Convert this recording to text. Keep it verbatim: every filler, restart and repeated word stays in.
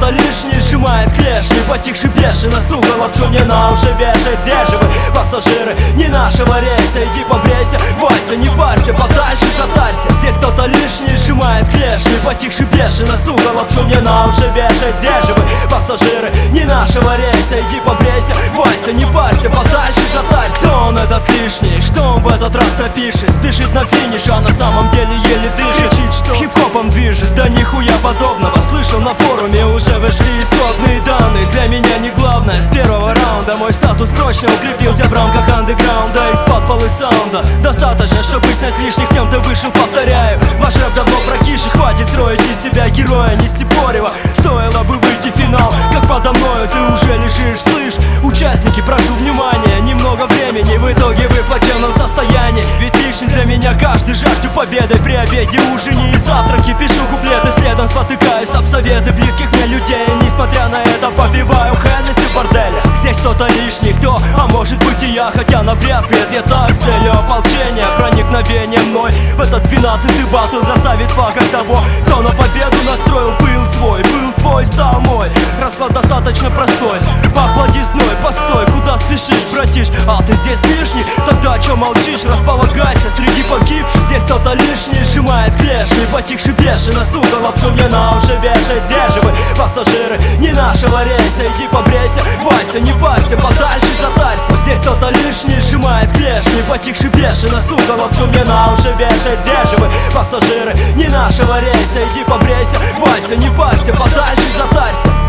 кто-то лишний сжимает клешни, потихший бешено, сука, лапшу мне на уши вешает. Где же вы, пассажиры, не нашего рейса? Иди побрейся, Вася, не парься, подальше затарься. Здесь кто-то лишний сжимает клешни, потихший бешено, сука, лапшу мне на уши вешает. Где же вы, пассажиры, не нашего рейса? Иди побрейся, Вася, не парься, подальше затарься. Кто он этот лишний, что он в этот раз напишет? Спешит на финиш, а на самом деле еле дышит. Кричит, что хип-хопом движет, да нихуя подобного. Слышал, на форуме уже вышли исходные данные. Для меня не главное, с первого раунда мой статус прочно укрепился в рамках андеграунда. Из-под полы саунда достаточно, чтобы снять лишних тем, ты вышел, повторяю. Ваш рэп давно прокиши, хватит строить из себя героя Нестепорева. Стоило бы выйти в финал, как подо мною ты уже лежишь. Слышь, участники, прошу внимания, немного времени, в итоге вы в плачевном состоянии. Ведь лишний для меня каждый жажду победы. При обеде, ужине и завтраке пишу куплеты, следом спотыкаюсь об советы близких мне людей. Несмотря на это попиваю Хеннесси в борделе. Здесь кто-то лишний, кто, а может быть и я, хотя навряд ли это так. С целью ополчения, проникновение мной в этот двенадцатый батл заставит факт того, кто на победу настроил пыл свой. Был твой, стал мой, расклад достаточно простой. Похладизной, постой, куда спешишь, братиш? А ты здесь лишний? Тогда чё молчишь? Располагайся среди погибших. Здесь кто-то лишний сжимает клешни, потихший бешено, сука, лапшу мне на уши вешает. Где же вы, пассажиры, не нашего рейса? Иди побрейся, Вася, не парься, подальше затарься. Здесь кто-то лишний сжимает клешни, потихший бешено, сука, лапшу мне на уши вешает. Где же вы, пассажиры, не нашего рейса? Иди побрейся, Вася, не парься, подальше затарься.